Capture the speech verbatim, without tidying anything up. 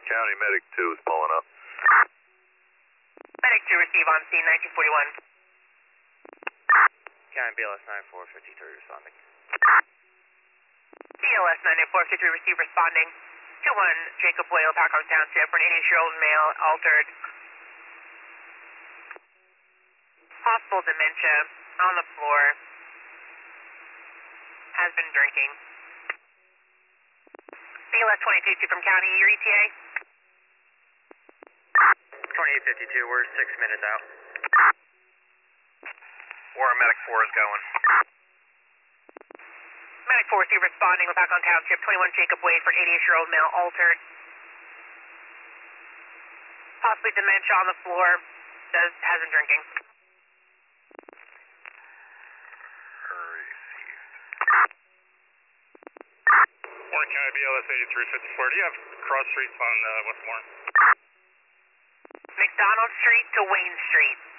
County Medic two is pulling up. Medic two, receive on scene, nineteen forty-one. County B L S nine four fifty-three responding. B L S nine four fifty-three, receive responding. two one, Jacob Whale, Pacom Township, for an eighty-eight-year-old male, altered. Possible dementia, on the floor. Has been drinking. B L S twenty-two two from County, your E T A? twenty-eight fifty-two, we're six minutes out. Where Medic four is going. Medic four, receive responding with Pacom Township, twenty-one Jacob Wade for eighty-eight-year-old male, altered. Possibly dementia on the floor, does, hasn't drinking. Warren County B L S eighty-three fifty-four, do you have cross streets on uh, West Warren? McDonald Street to Wayne Street.